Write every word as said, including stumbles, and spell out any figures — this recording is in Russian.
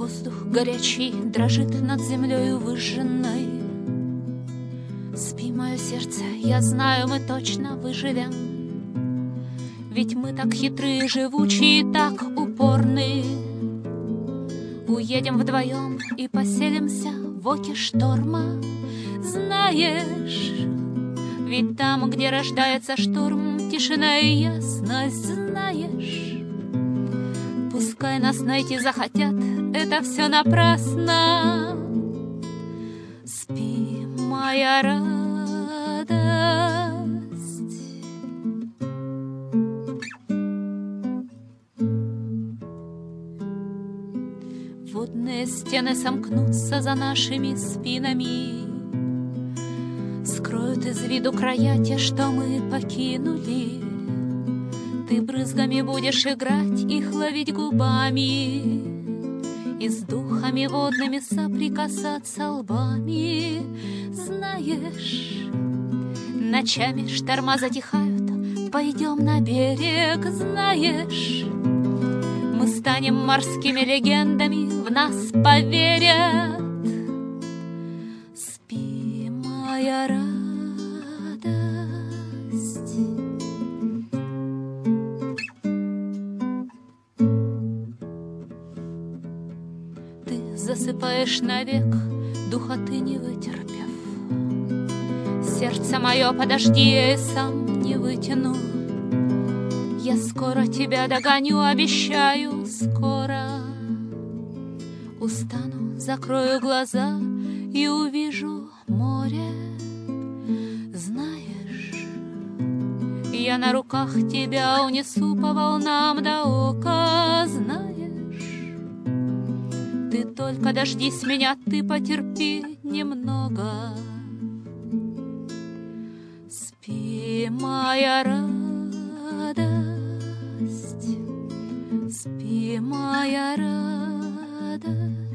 Воздух горячий дрожит над землею выжженной. Спи, мое сердце, я знаю, мы точно выживем. Ведь мы так хитрые, живучие, так упорные. Уедем вдвоем и поселимся в оке шторма. Знаешь, ведь там, где рождается шторм, тишина и ясность, знаешь. Пускай нас найти захотят, это все напрасно. Спи, моя радость. Водные стены сомкнутся за нашими спинами, скроют из виду края те, что мы покинули. Ты брызгами будешь играть, их ловить губами, и с духами водными соприкасаться лбами. Знаешь, ночами шторма затихают, пойдем на берег. Знаешь, мы станем морскими легендами, в нас поверят. Спи, моя радость. Ты засыпаешь навек, духоты не вытерпев. Сердце мое, подожди, я и сам не вытяну. Я скоро тебя догоню, обещаю, скоро. Устану, закрою глаза и увижу море. Знаешь, я на руках тебя унесу по волнам до ока. Знаешь, ты только дождись меня, ты потерпи немного. Спи, моя радость. Спи, моя радость.